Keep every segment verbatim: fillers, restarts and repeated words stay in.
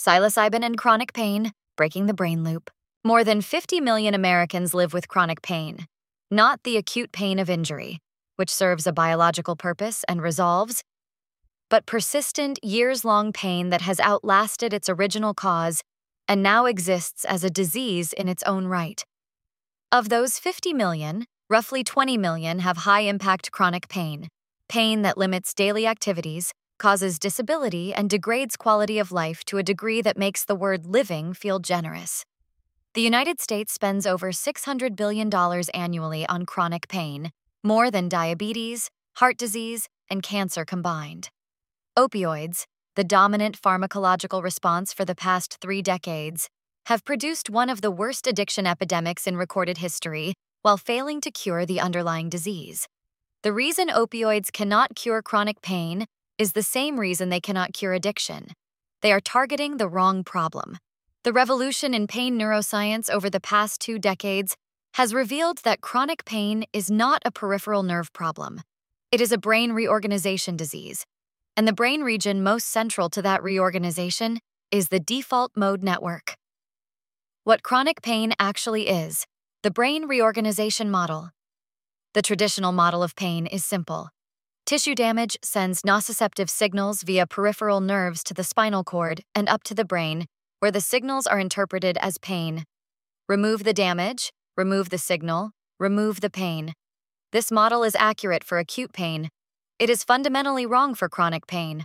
Psilocybin and chronic pain, breaking the brain loop. More than fifty million Americans live with chronic pain, not the acute pain of injury, which serves a biological purpose and resolves, but persistent, years-long pain that has outlasted its original cause and now exists as a disease in its own right. Of those fifty million, roughly twenty million have high-impact chronic pain, pain that limits daily activities, causes disability, and degrades quality of life to a degree that makes the word living feel generous. The United States spends over six hundred billion dollars annually on chronic pain, more than diabetes, heart disease, and cancer combined. Opioids, the dominant pharmacological response for the past three decades, have produced one of the worst addiction epidemics in recorded history while failing to cure the underlying disease. The reason opioids cannot cure chronic pain is the same reason they cannot cure addiction. They are targeting the wrong problem. The revolution in pain neuroscience over the past two decades has revealed that chronic pain is not a peripheral nerve problem. It is a brain reorganization disease, and the brain region most central to that reorganization is the default mode network. What chronic pain actually is: the brain reorganization model. The traditional model of pain is simple. Tissue damage sends nociceptive signals via peripheral nerves to the spinal cord and up to the brain, where the signals are interpreted as pain. Remove the damage, remove the signal, remove the pain. This model is accurate for acute pain. It is fundamentally wrong for chronic pain.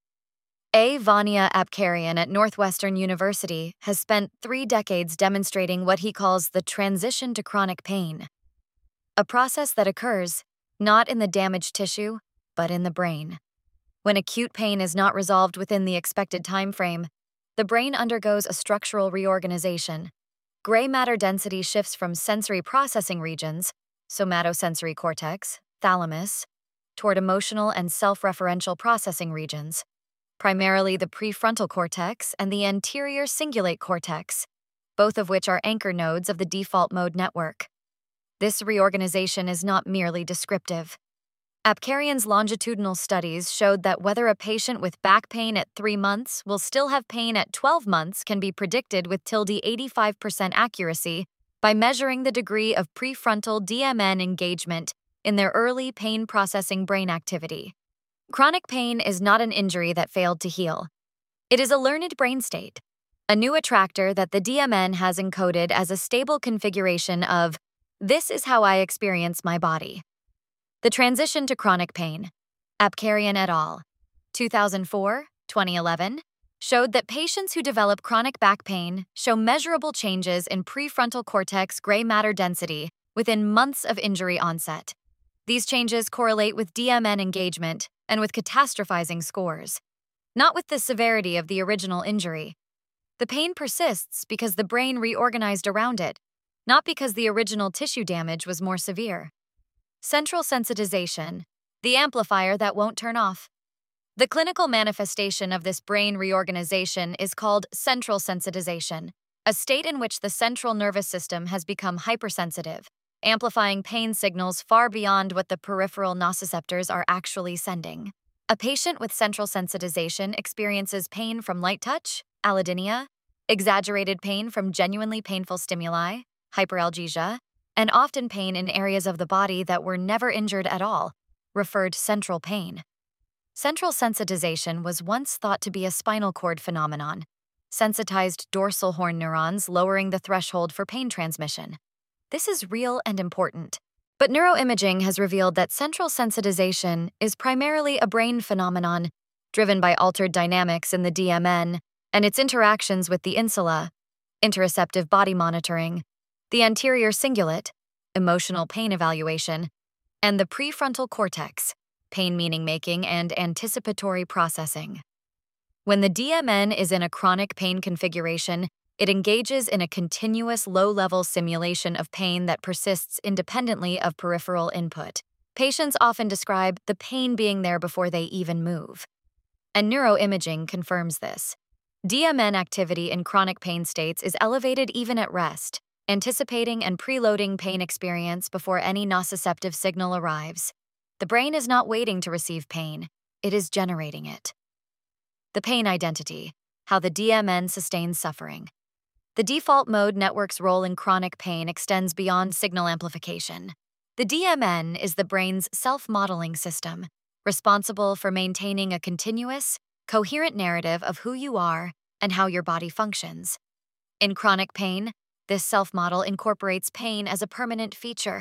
A. Vania Apkarian at Northwestern University has spent three decades demonstrating what he calls the transition to chronic pain, a process that occurs not in the damaged tissue, but in the brain. When acute pain is not resolved within the expected time frame, the brain undergoes a structural reorganization. Gray matter density shifts from sensory processing regions, somatosensory cortex, thalamus, toward emotional and self-referential processing regions, primarily the prefrontal cortex and the anterior cingulate cortex, both of which are anchor nodes of the default mode network. This reorganization is not merely descriptive. Apkarian's longitudinal studies showed that whether a patient with back pain at three months will still have pain at twelve months can be predicted with tilde eighty-five percent accuracy by measuring the degree of prefrontal D M N engagement in their early pain-processing brain activity. Chronic pain is not an injury that failed to heal. It is a learned brain state, a new attractor that the D M N has encoded as a stable configuration of, "This is how I experience my body." The transition to chronic pain, Apkarian et al., two thousand four to twenty eleven, showed that patients who develop chronic back pain show measurable changes in prefrontal cortex gray matter density within months of injury onset. These changes correlate with D M N engagement and with catastrophizing scores, not with the severity of the original injury. The pain persists because the brain reorganized around it, not because the original tissue damage was more severe. Central sensitization, the amplifier that won't turn off. The clinical manifestation of this brain reorganization is called central sensitization, a state in which the central nervous system has become hypersensitive, amplifying pain signals far beyond what the peripheral nociceptors are actually sending. A patient with central sensitization experiences pain from light touch, allodynia, exaggerated pain from genuinely painful stimuli, hyperalgesia, and often pain in areas of the body that were never injured at all, referred central pain. Central sensitization was once thought to be a spinal cord phenomenon, sensitized dorsal horn neurons lowering the threshold for pain transmission. This is real and important, but neuroimaging has revealed that central sensitization is primarily a brain phenomenon driven by altered dynamics in the D M N and its interactions with the insula, interoceptive body monitoring, the anterior cingulate, emotional pain evaluation, and the prefrontal cortex, pain meaning-making and anticipatory processing. When the D M N is in a chronic pain configuration, it engages in a continuous low-level simulation of pain that persists independently of peripheral input. Patients often describe the pain being there before they even move, and neuroimaging confirms this. D M N activity in chronic pain states is elevated even at rest, anticipating and preloading pain experience before any nociceptive signal arrives. The brain is not waiting to receive pain, it is generating it. The pain identity. how the D M N sustains suffering. The default mode network's role in chronic pain extends beyond signal amplification. The D M N is the brain's self-modeling system, responsible for maintaining a continuous, coherent narrative of who you are and how your body functions. In chronic pain, this self-model incorporates pain as a permanent feature.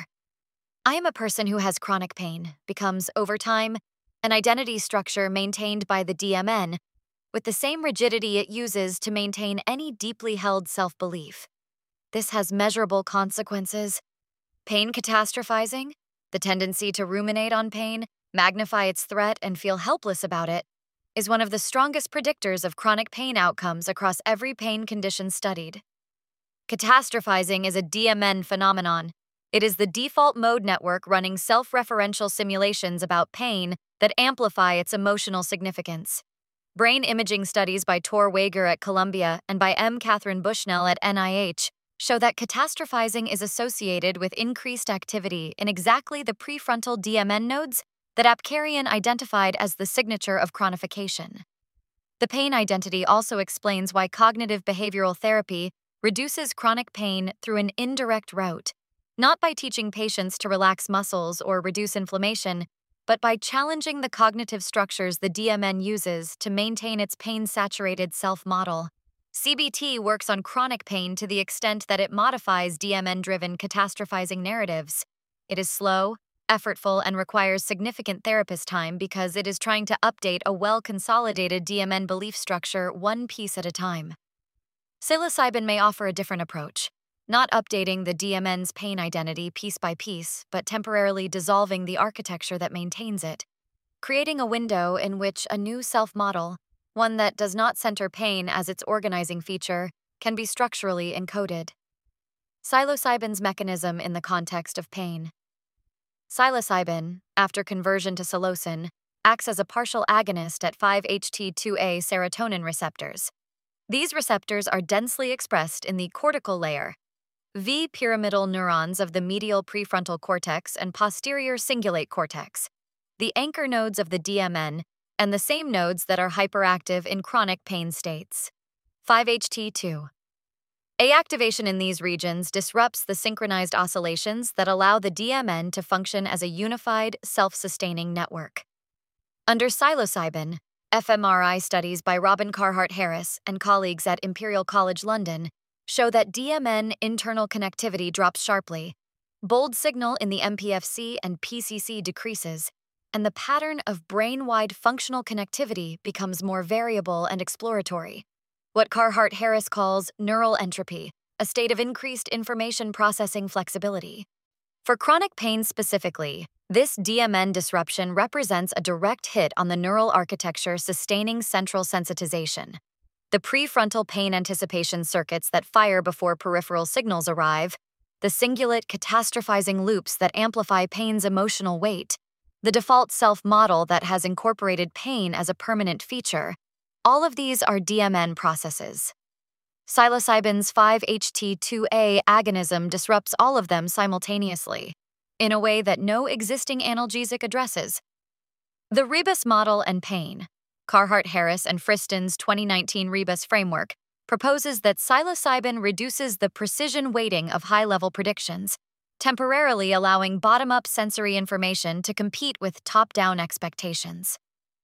I am a person who has chronic pain becomes, over time, an identity structure maintained by the D M N with the same rigidity it uses to maintain any deeply held self-belief. This has measurable consequences. Pain catastrophizing, the tendency to ruminate on pain, magnify its threat, and feel helpless about it, is one of the strongest predictors of chronic pain outcomes across every pain condition studied. Catastrophizing is a D M N phenomenon. It is the default mode network running self-referential simulations about pain that amplify its emotional significance. Brain imaging studies by Tor Wager at Columbia and by M. Catherine Bushnell at N I H show that catastrophizing is associated with increased activity in exactly the prefrontal D M N nodes that Apkarian identified as the signature of chronification. The pain identity also explains why cognitive behavioral therapy reduces chronic pain through an indirect route, not by teaching patients to relax muscles or reduce inflammation, but by challenging the cognitive structures the D M N uses to maintain its pain-saturated self-model. C B T works on chronic pain to the extent that it modifies D M N-driven catastrophizing narratives. It is slow, effortful, and requires significant therapist time because it is trying to update a well-consolidated D M N belief structure one piece at a time. Psilocybin may offer a different approach, not updating the D M N's pain identity piece by piece, but temporarily dissolving the architecture that maintains it, creating a window in which a new self-model, one that does not center pain as its organizing feature, can be structurally encoded. Psilocybin's mechanism in the context of pain. Psilocybin, after conversion to psilocin, acts as a partial agonist at five H T two A serotonin receptors. These receptors are densely expressed in the cortical layer, V pyramidal neurons of the medial prefrontal cortex and posterior cingulate cortex, the anchor nodes of the D M N, and the same nodes that are hyperactive in chronic pain states. five H T two. A activation in these regions disrupts the synchronized oscillations that allow the D M N to function as a unified, self-sustaining network. Under psilocybin, fMRI studies by Robin Carhart-Harris and colleagues at Imperial College London show that D M N internal connectivity drops sharply, bold signal in the M P F C and P C C decreases, and the pattern of brain-wide functional connectivity becomes more variable and exploratory. What Carhart-Harris calls neural entropy, a state of increased information processing flexibility. For chronic pain specifically, this D M N disruption represents a direct hit on the neural architecture sustaining central sensitization. The prefrontal pain anticipation circuits that fire before peripheral signals arrive, the cingulate catastrophizing loops that amplify pain's emotional weight, the default self-model that has incorporated pain as a permanent feature, all of these are D M N processes. Psilocybin's five H T two A agonism disrupts all of them simultaneously, in a way that no existing analgesic addresses. The Rebus model and pain. Carhart-Harris and Friston's twenty nineteen Rebus framework proposes that psilocybin reduces the precision weighting of high-level predictions, temporarily allowing bottom-up sensory information to compete with top-down expectations.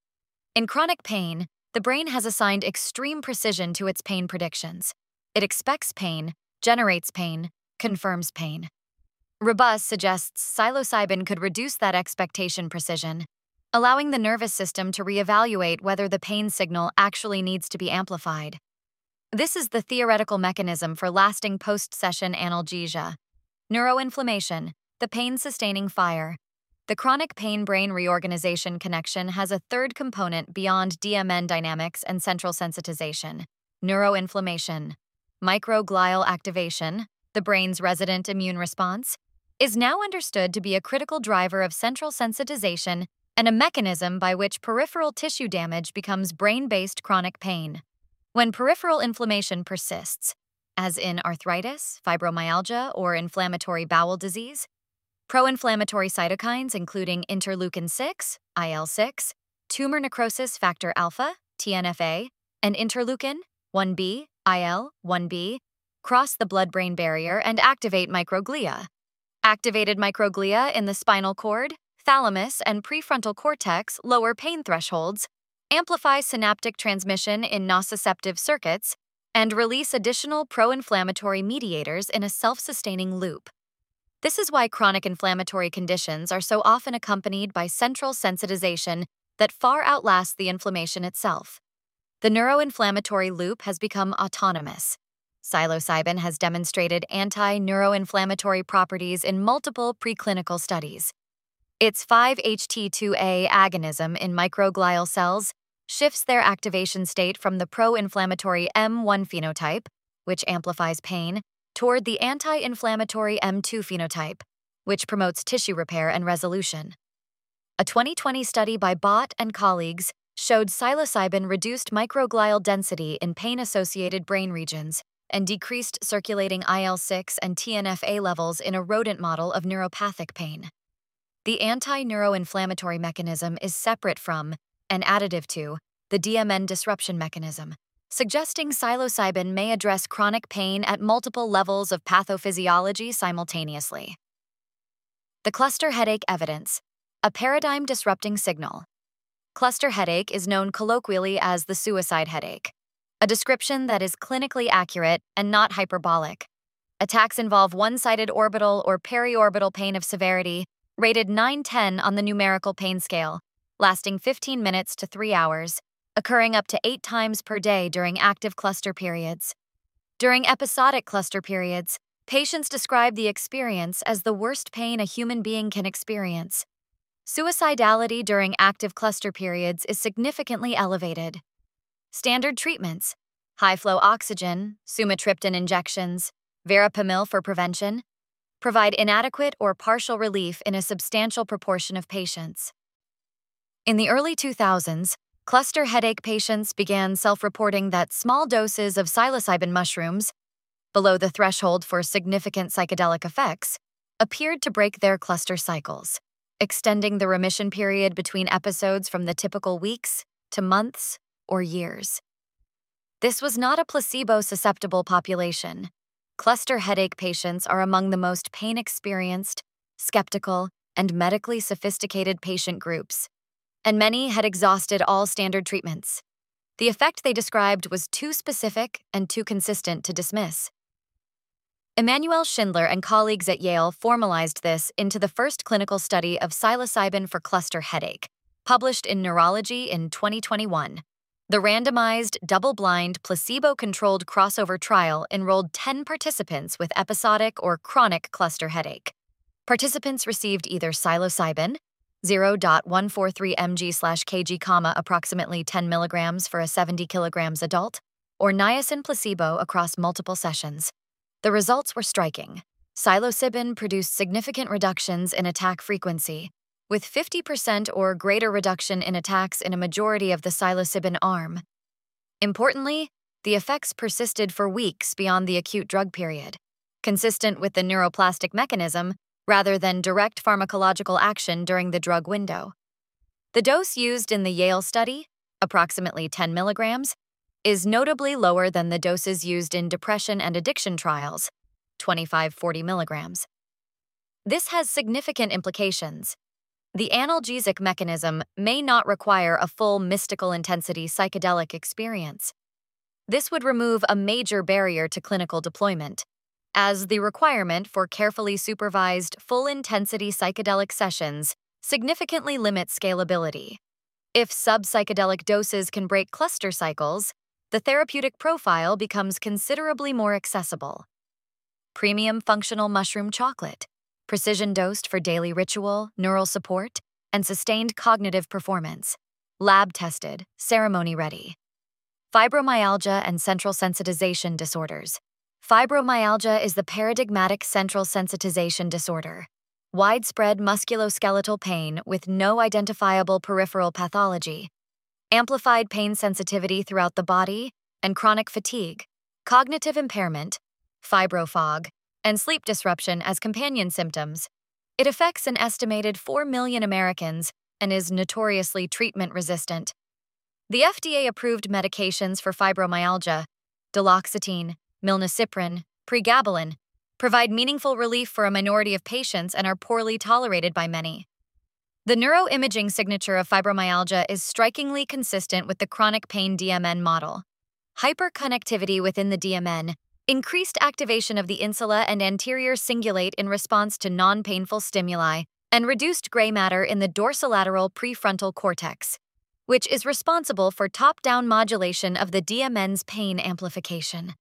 In chronic pain, the brain has assigned extreme precision to its pain predictions. It expects pain, generates pain, confirms pain. Rebus suggests psilocybin could reduce that expectation precision, allowing the nervous system to reevaluate whether the pain signal actually needs to be amplified. This is the theoretical mechanism for lasting post-session analgesia. Neuroinflammation, the pain-sustaining fire. The chronic pain-brain reorganization connection has a third component beyond D M N dynamics and central sensitization: neuroinflammation. Microglial activation, the brain's resident immune response, is now understood to be a critical driver of central sensitization and a mechanism by which peripheral tissue damage becomes brain-based chronic pain. When peripheral inflammation persists, as in arthritis, fibromyalgia, or inflammatory bowel disease, pro-inflammatory cytokines including interleukin six, I L six, tumor necrosis factor alpha, T N F A, and interleukin, one B, I L one B, cross the blood-brain barrier and activate microglia. Activated microglia in the spinal cord, thalamus, and prefrontal cortex lower pain thresholds, amplify synaptic transmission in nociceptive circuits, and release additional pro-inflammatory mediators in a self-sustaining loop. This is why chronic inflammatory conditions are so often accompanied by central sensitization that far outlasts the inflammation itself. The neuroinflammatory loop has become autonomous. Psilocybin has demonstrated anti-neuroinflammatory properties in multiple preclinical studies. Its five H T two A agonism in microglial cells shifts their activation state from the pro-inflammatory M one phenotype, which amplifies pain, toward the anti-inflammatory M two phenotype, which promotes tissue repair and resolution. A twenty twenty study by Bott and colleagues showed psilocybin reduced microglial density in pain-associated brain regions and decreased circulating I L six and T N F A levels in a rodent model of neuropathic pain. The anti-neuroinflammatory mechanism is separate from and additive to the D M N disruption mechanism, suggesting psilocybin may address chronic pain at multiple levels of pathophysiology simultaneously. The cluster headache evidence, a paradigm-disrupting signal. Cluster headache is known colloquially as the suicide headache, a description that is clinically accurate and not hyperbolic. Attacks involve one-sided orbital or periorbital pain of severity, rated nine ten on the numerical pain scale, lasting fifteen minutes to three hours, occurring up to eight times per day during active cluster periods. During episodic cluster periods, patients describe the experience as the worst pain a human being can experience. Suicidality during active cluster periods is significantly elevated. Standard treatments: high-flow oxygen, sumatriptan injections, verapamil for prevention, provide inadequate or partial relief in a substantial proportion of patients. In the early two thousands, cluster headache patients began self-reporting that small doses of psilocybin mushrooms, below the threshold for significant psychedelic effects, appeared to break their cluster cycles, extending the remission period between episodes from the typical weeks to months or years. This was not a placebo-susceptible population. Cluster headache patients are among the most pain-experienced, skeptical, and medically sophisticated patient groups, and many had exhausted all standard treatments. The effect they described was too specific and too consistent to dismiss. Emanuel Schindler and colleagues at Yale formalized this into the first clinical study of psilocybin for cluster headache, published in Neurology in twenty twenty-one. The randomized, double-blind, placebo-controlled crossover trial enrolled ten participants with episodic or chronic cluster headache. Participants received either psilocybin, zero point one four three milligrams per kilogram, comma, approximately ten milligrams for a seventy kilograms adult, or niacin placebo across multiple sessions. The results were striking. Psilocybin produced significant reductions in attack frequency, with fifty percent or greater reduction in attacks in a majority of the psilocybin arm. Importantly, the effects persisted for weeks beyond the acute drug period, consistent with the neuroplastic mechanism rather than direct pharmacological action during the drug window. The dose used in the Yale study, approximately ten milligrams, is notably lower than the doses used in depression and addiction trials, twenty-five to forty milligrams. This has significant implications. The analgesic mechanism may not require a full mystical intensity psychedelic experience. This would remove a major barrier to clinical deployment, as the requirement for carefully supervised full-intensity psychedelic sessions significantly limits scalability. If sub-psychedelic doses can break cluster cycles, the therapeutic profile becomes considerably more accessible. Premium functional mushroom chocolate, precision-dosed for daily ritual, neural support, and sustained cognitive performance. Lab-tested, ceremony-ready. Fibromyalgia and central sensitization disorders. Fibromyalgia is the paradigmatic central sensitization disorder, widespread musculoskeletal pain with no identifiable peripheral pathology, amplified pain sensitivity throughout the body, and chronic fatigue, cognitive impairment, fibrofog, and sleep disruption as companion symptoms. It affects an estimated four million Americans and is notoriously treatment-resistant. The F D A-approved medications for fibromyalgia duloxetine, milnacipran, pregabalin, provide meaningful relief for a minority of patients and are poorly tolerated by many. The neuroimaging signature of fibromyalgia is strikingly consistent with the chronic pain D M N model. Hyperconnectivity within the D M N, increased activation of the insula and anterior cingulate in response to non-painful stimuli, and reduced gray matter in the dorsolateral prefrontal cortex, which is responsible for top-down modulation of the D M N's pain amplification.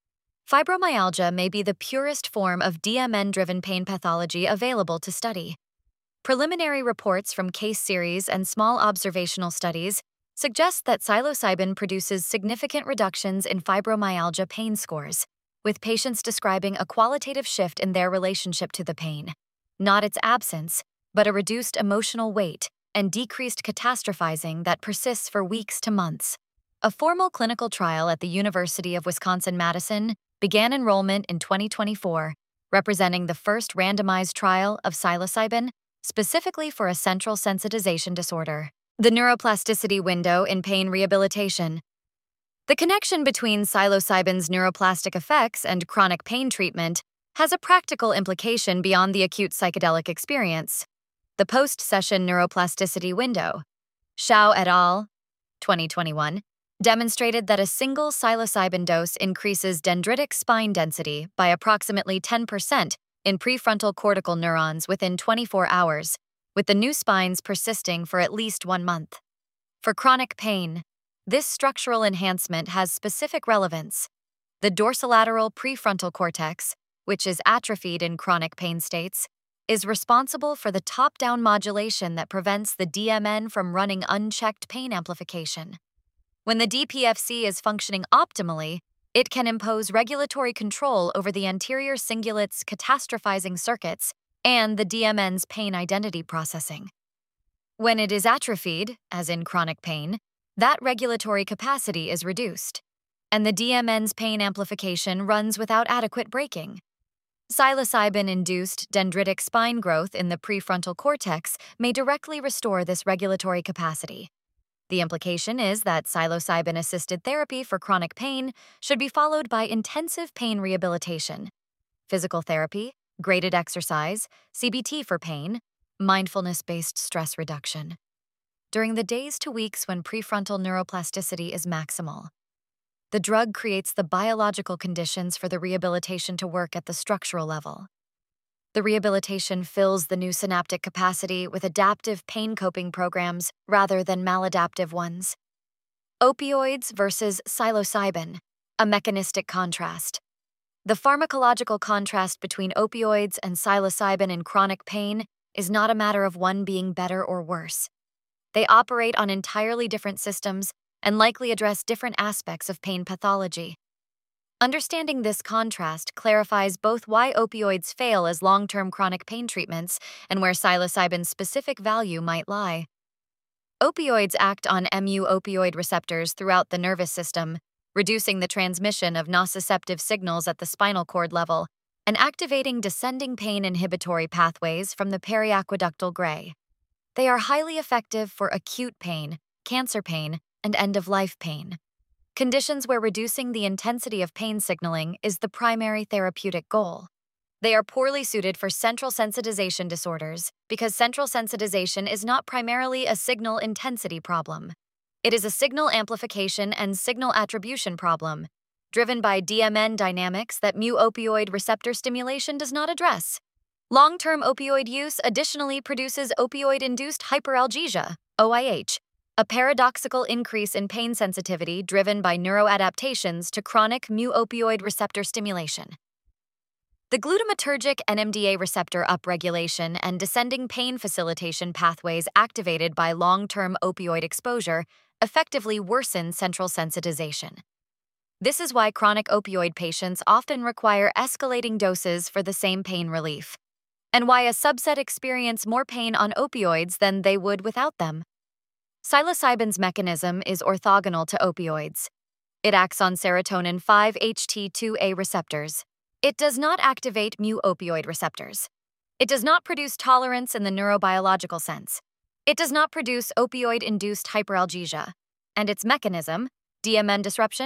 Fibromyalgia may be the purest form of D M N-driven pain pathology available to study. Preliminary reports from case series and small observational studies suggest that psilocybin produces significant reductions in fibromyalgia pain scores, with patients describing a qualitative shift in their relationship to the pain, not its absence, but a reduced emotional weight and decreased catastrophizing that persists for weeks to months. A formal clinical trial at the University of Wisconsin-Madison began enrollment in twenty twenty-four, representing the first randomized trial of psilocybin specifically for a central sensitization disorder. The neuroplasticity window in pain rehabilitation. The connection between psilocybin's neuroplastic effects and chronic pain treatment has a practical implication beyond the acute psychedelic experience. The post-session neuroplasticity window, Shao et al., twenty twenty-one, demonstrated that a single psilocybin dose increases dendritic spine density by approximately ten percent in prefrontal cortical neurons within twenty-four hours, with the new spines persisting for at least one month. For chronic pain, this structural enhancement has specific relevance. The dorsolateral prefrontal cortex, which is atrophied in chronic pain states, is responsible for the top-down modulation that prevents the D M N from running unchecked pain amplification. When the D P F C is functioning optimally, it can impose regulatory control over the anterior cingulate's catastrophizing circuits and the D M N's pain identity processing. When it is atrophied, as in chronic pain, that regulatory capacity is reduced, and the D M N's pain amplification runs without adequate braking. Psilocybin-induced dendritic spine growth in the prefrontal cortex may directly restore this regulatory capacity. The implication is that psilocybin-assisted therapy for chronic pain should be followed by intensive pain rehabilitation, physical therapy, graded exercise, C B T for pain, mindfulness-based stress reduction, during the days to weeks when prefrontal neuroplasticity is maximal. The drug creates the biological conditions for the rehabilitation to work at the structural level. The rehabilitation fills the new synaptic capacity with adaptive pain coping programs rather than maladaptive ones. Opioids versus psilocybin, a mechanistic contrast. The pharmacological contrast between opioids and psilocybin in chronic pain is not a matter of one being better or worse. They operate on entirely different systems and likely address different aspects of pain pathology. Understanding this contrast clarifies both why opioids fail as long-term chronic pain treatments and where psilocybin's specific value might lie. Opioids act on mu-opioid receptors throughout the nervous system, reducing the transmission of nociceptive signals at the spinal cord level and activating descending pain inhibitory pathways from the periaqueductal gray. They are highly effective for acute pain, cancer pain, and end-of-life pain, conditions where reducing the intensity of pain signaling is the primary therapeutic goal. They are poorly suited for central sensitization disorders because central sensitization is not primarily a signal intensity problem. It is a signal amplification and signal attribution problem, driven by D M N dynamics that mu-opioid receptor stimulation does not address. Long-term opioid use additionally produces opioid-induced hyperalgesia, O I H, a paradoxical increase in pain sensitivity driven by neuroadaptations to chronic mu-opioid receptor stimulation. The glutamatergic N M D A receptor upregulation and descending pain facilitation pathways activated by long-term opioid exposure effectively worsen central sensitization. This is why chronic opioid patients often require escalating doses for the same pain relief, and why a subset experience more pain on opioids than they would without them. Psilocybin's mechanism is orthogonal to opioids. It acts on serotonin five H T two A receptors. It does not activate mu-opioid receptors. It does not produce tolerance in the neurobiological sense. It does not produce opioid-induced hyperalgesia. And its mechanism, D M N disruption,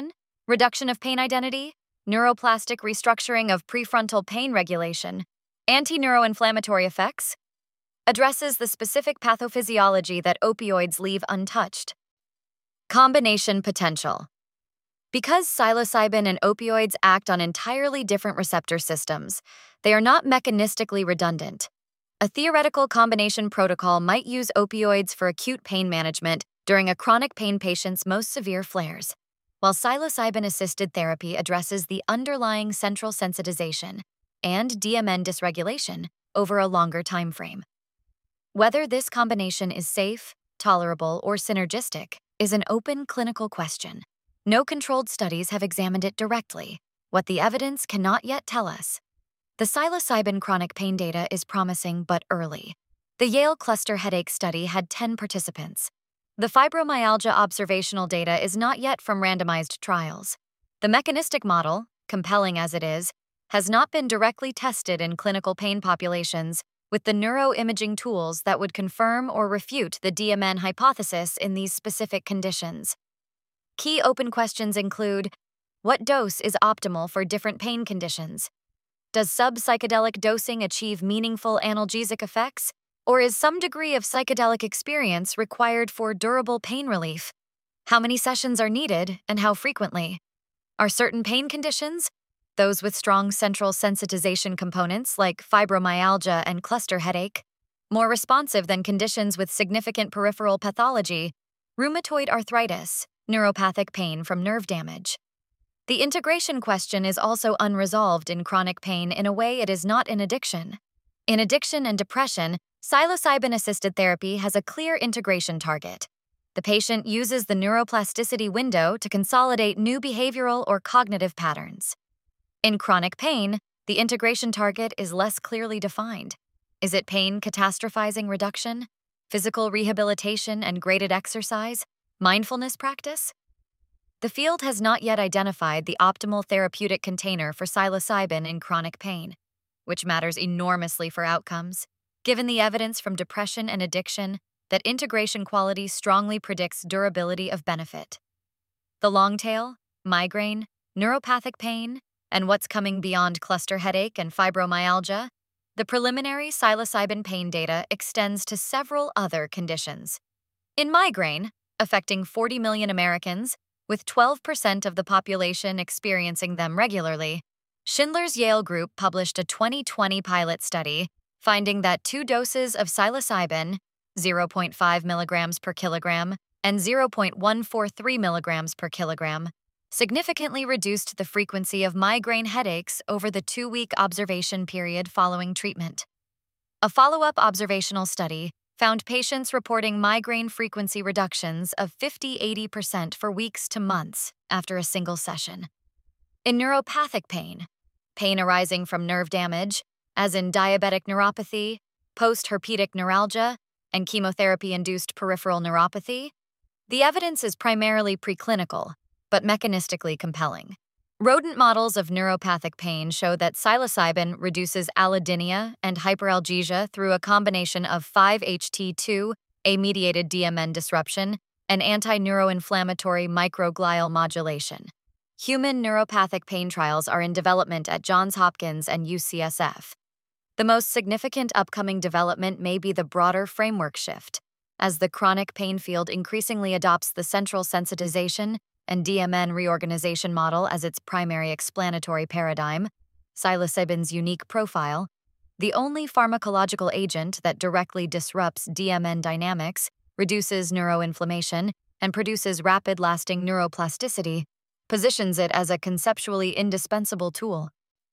reduction of pain identity, neuroplastic restructuring of prefrontal pain regulation, anti-neuroinflammatory effects, addresses the specific pathophysiology that opioids leave untouched. Combination potential. Because psilocybin and opioids act on entirely different receptor systems, they are not mechanistically redundant. A theoretical combination protocol might use opioids for acute pain management during a chronic pain patient's most severe flares, while psilocybin-assisted therapy addresses the underlying central sensitization and D M N dysregulation over a longer time frame. Whether this combination is safe, tolerable, or synergistic is an open clinical question. No controlled studies have examined it directly. What the evidence cannot yet tell us. The psilocybin chronic pain data is promising but early. The Yale Cluster Headache Study had ten participants. The fibromyalgia observational data is not yet from randomized trials. The mechanistic model, compelling as it is, has not been directly tested in clinical pain populations with the neuroimaging tools that would confirm or refute the D M N hypothesis in these specific conditions. Key open questions include: what dose is optimal for different pain conditions? Does sub-psychedelic dosing achieve meaningful analgesic effects, or is some degree of psychedelic experience required for durable pain relief? How many sessions are needed, and how frequently? Are certain pain conditions, those with strong central sensitization components like fibromyalgia and cluster headache, more responsive than conditions with significant peripheral pathology, rheumatoid arthritis, neuropathic pain from nerve damage? The integration question is also unresolved in chronic pain in a way it is not in addiction. In addiction and depression, psilocybin-assisted therapy has a clear integration target. The patient uses the neuroplasticity window to consolidate new behavioral or cognitive patterns. In chronic pain, the integration target is less clearly defined. Is it pain catastrophizing reduction, physical rehabilitation and graded exercise, mindfulness practice? The field has not yet identified the optimal therapeutic container for psilocybin in chronic pain, which matters enormously for outcomes, given the evidence from depression and addiction that integration quality strongly predicts durability of benefit. The long tail, migraine, neuropathic pain, and what's coming beyond cluster headache and fibromyalgia, the preliminary psilocybin pain data extends to several other conditions. In migraine, affecting forty million Americans, with twelve percent of the population experiencing them regularly, Schindler's Yale Group published a twenty twenty pilot study finding that two doses of psilocybin, zero point five milligrams per kilogram and zero point one four three milligrams per kilogram, significantly reduced the frequency of migraine headaches over the two-week observation period following treatment. A follow-up observational study found patients reporting migraine frequency reductions of fifty to eighty percent for weeks to months after a single session. In neuropathic pain, pain arising from nerve damage, as in diabetic neuropathy, post-herpetic neuralgia, and chemotherapy-induced peripheral neuropathy, the evidence is primarily preclinical, but mechanistically compelling. Rodent models of neuropathic pain show that psilocybin reduces allodynia and hyperalgesia through a combination of five H T two, A-mediated D M N disruption, and anti-neuroinflammatory microglial modulation. Human neuropathic pain trials are in development at Johns Hopkins and U C S F. The most significant upcoming development may be the broader framework shift, as the chronic pain field increasingly adopts the central sensitization and D M N reorganization model as its primary explanatory paradigm. Psilocybin's unique profile, the only pharmacological agent that directly disrupts D M N dynamics, reduces neuroinflammation, and produces rapid-lasting neuroplasticity, positions it as a conceptually indispensable tool.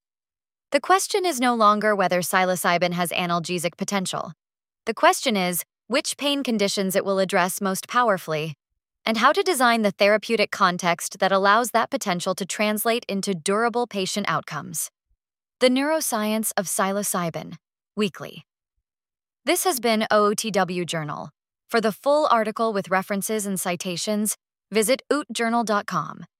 The question is no longer whether psilocybin has analgesic potential. The question is which pain conditions it will address most powerfully, and how to design the therapeutic context that allows that potential to translate into durable patient outcomes. The Neuroscience of Psilocybin, Weekly. This has been O O T W Journal. For the full article with references and citations, visit o o t journal dot com.